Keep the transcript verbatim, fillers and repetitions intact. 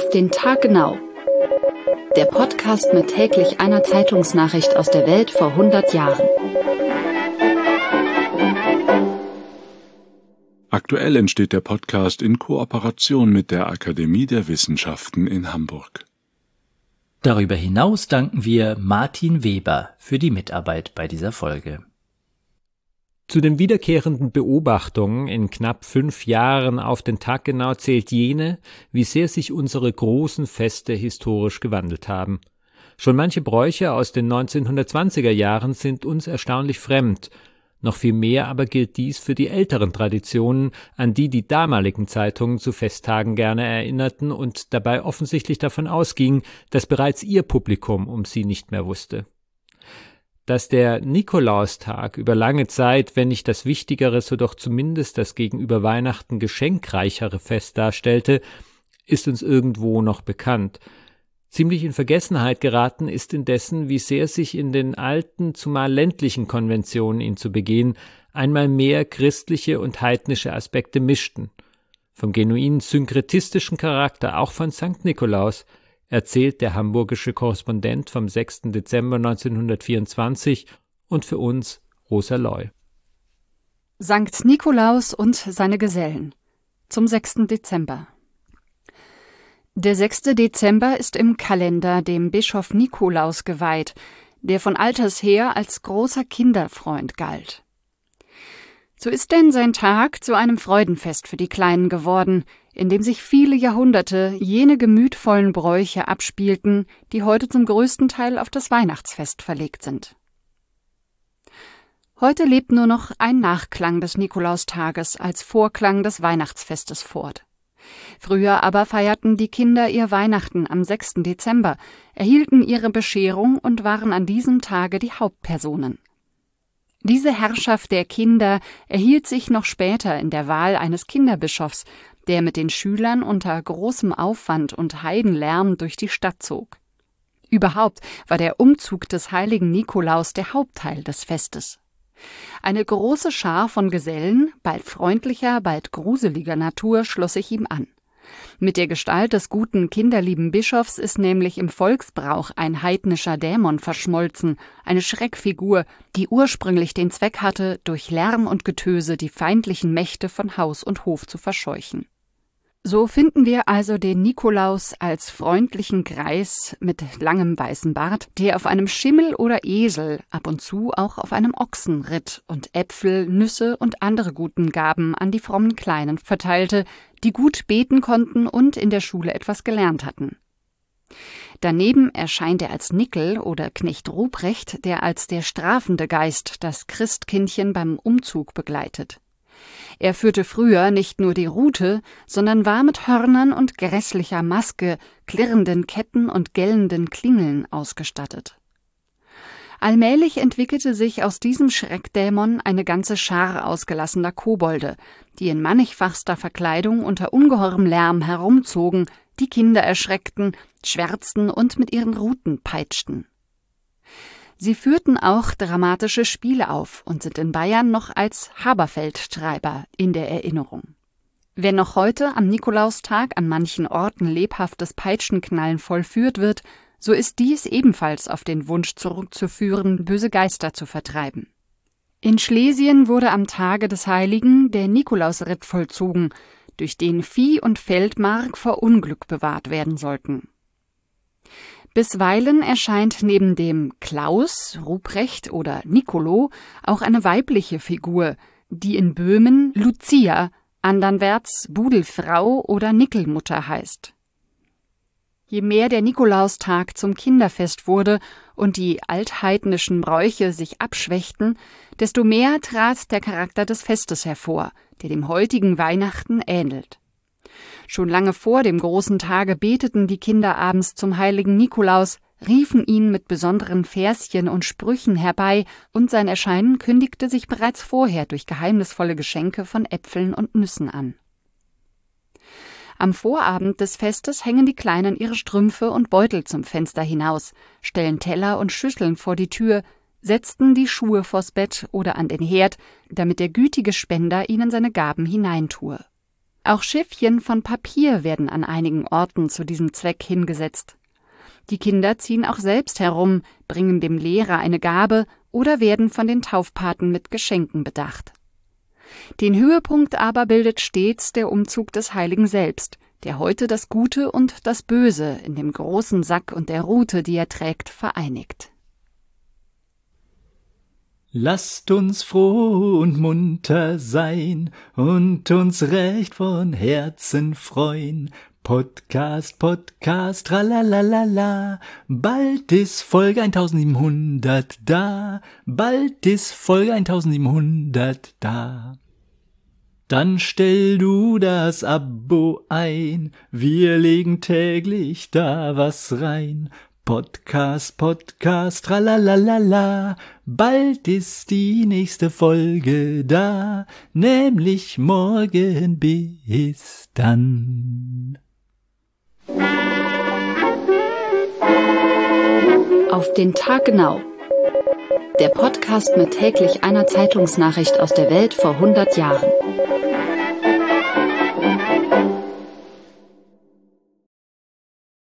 Auf den Tag genau. Der Podcast mit täglich einer Zeitungsnachricht aus der Welt vor hundert Jahren. Aktuell entsteht der Podcast in Kooperation mit der Akademie der Wissenschaften in Hamburg. Darüber hinaus danken wir Martin Weber für die Mitarbeit bei dieser Folge. Zu den wiederkehrenden Beobachtungen in knapp fünf Jahren auf den Tag genau zählt jene, wie sehr sich unsere großen Feste historisch gewandelt haben. Schon manche Bräuche aus den neunzehnhundertzwanziger Jahren sind uns erstaunlich fremd. Noch viel mehr aber gilt dies für die älteren Traditionen, an die die damaligen Zeitungen zu Festtagen gerne erinnerten und dabei offensichtlich davon ausgingen, dass bereits ihr Publikum um sie nicht mehr wusste. Dass der Nikolaustag über lange Zeit, wenn nicht das wichtigere, so doch zumindest das gegenüber Weihnachten geschenkreichere Fest darstellte, ist uns irgendwo noch bekannt. Ziemlich in Vergessenheit geraten ist indessen, wie sehr sich in den alten, zumal ländlichen Konventionen, ihn zu begehen, einmal mehr christliche und heidnische Aspekte mischten. Vom genuin synkretistischen Charakter auch von Sankt Nikolaus erzählt der hamburgische Korrespondent vom sechsten Dezember neunzehnhundertvierundzwanzig und für uns Rosa Loy. Sankt Nikolaus und seine Gesellen zum sechsten Dezember. Der sechste Dezember ist im Kalender dem Bischof Nikolaus geweiht, der von alters her als großer Kinderfreund galt. So ist denn sein Tag zu einem Freudenfest für die Kleinen geworden, in dem sich viele Jahrhunderte jene gemütvollen Bräuche abspielten, die heute zum größten Teil auf das Weihnachtsfest verlegt sind. Heute lebt nur noch ein Nachklang des Nikolaustages als Vorklang des Weihnachtsfestes fort. Früher aber feierten die Kinder ihr Weihnachten am sechsten Dezember, erhielten ihre Bescherung und waren an diesem Tage die Hauptpersonen. Diese Herrschaft der Kinder erhielt sich noch später in der Wahl eines Kinderbischofs, der mit den Schülern unter großem Aufwand und Heidenlärm durch die Stadt zog. Überhaupt war der Umzug des heiligen Nikolaus der Hauptteil des Festes. Eine große Schar von Gesellen, bald freundlicher, bald gruseliger Natur, schloss sich ihm an. Mit der Gestalt des guten, kinderlieben Bischofs ist nämlich im Volksbrauch ein heidnischer Dämon verschmolzen, eine Schreckfigur, die ursprünglich den Zweck hatte, durch Lärm und Getöse die feindlichen Mächte von Haus und Hof zu verscheuchen. So finden wir also den Nikolaus als freundlichen Greis mit langem weißen Bart, der auf einem Schimmel oder Esel, ab und zu auch auf einem Ochsen ritt und Äpfel, Nüsse und andere guten Gaben an die frommen Kleinen verteilte, die gut beten konnten und in der Schule etwas gelernt hatten. Daneben erscheint er als Nickel oder Knecht Ruprecht, der als der strafende Geist das Christkindchen beim Umzug begleitet. Er führte früher nicht nur die Rute, sondern war mit Hörnern und grässlicher Maske, klirrenden Ketten und gellenden Klingeln ausgestattet. Allmählich entwickelte sich aus diesem Schreckdämon eine ganze Schar ausgelassener Kobolde, die in mannigfachster Verkleidung unter ungeheurem Lärm herumzogen, die Kinder erschreckten, schwärzten und mit ihren Ruten peitschten. Sie führten auch dramatische Spiele auf und sind in Bayern noch als Haberfeldtreiber in der Erinnerung. Wenn noch heute am Nikolaustag an manchen Orten lebhaftes Peitschenknallen vollführt wird, so ist dies ebenfalls auf den Wunsch zurückzuführen, böse Geister zu vertreiben. In Schlesien wurde am Tage des Heiligen der Nikolausritt vollzogen, durch den Vieh und Feldmark vor Unglück bewahrt werden sollten. Bisweilen erscheint neben dem Klaus, Ruprecht oder Nicolo auch eine weibliche Figur, die in Böhmen Lucia, anderwärts Budelfrau oder Nickelmutter heißt. Je mehr der Nikolaustag zum Kinderfest wurde und die altheidnischen Bräuche sich abschwächten, desto mehr trat der Charakter des Festes hervor, der dem heutigen Weihnachten ähnelt. Schon lange vor dem großen Tage beteten die Kinder abends zum heiligen Nikolaus, riefen ihn mit besonderen Verschen und Sprüchen herbei, und sein Erscheinen kündigte sich bereits vorher durch geheimnisvolle Geschenke von Äpfeln und Nüssen an. Am Vorabend des Festes hängen die Kleinen ihre Strümpfe und Beutel zum Fenster hinaus, stellen Teller und Schüsseln vor die Tür, setzten die Schuhe vors Bett oder an den Herd, damit der gütige Spender ihnen seine Gaben hineintue. Auch Schiffchen von Papier werden an einigen Orten zu diesem Zweck hingesetzt. Die Kinder ziehen auch selbst herum, bringen dem Lehrer eine Gabe oder werden von den Taufpaten mit Geschenken bedacht. Den Höhepunkt aber bildet stets der Umzug des Heiligen selbst, der heute das Gute und das Böse in dem großen Sack und der Rute, die er trägt, vereinigt. Lasst uns froh und munter sein und uns recht von Herzen freuen. Podcast, Podcast, tralalala, bald ist Folge eintausendsiebenhundert da, bald ist Folge eintausendsiebenhundert da. Dann stell du das Abo ein, wir legen täglich da was rein. Podcast, Podcast, tralalala, bald ist die nächste Folge da, nämlich morgen. Bis dann. Auf den Tag genau. Der Podcast mit täglich einer Zeitungsnachricht aus der Welt vor hundert Jahren.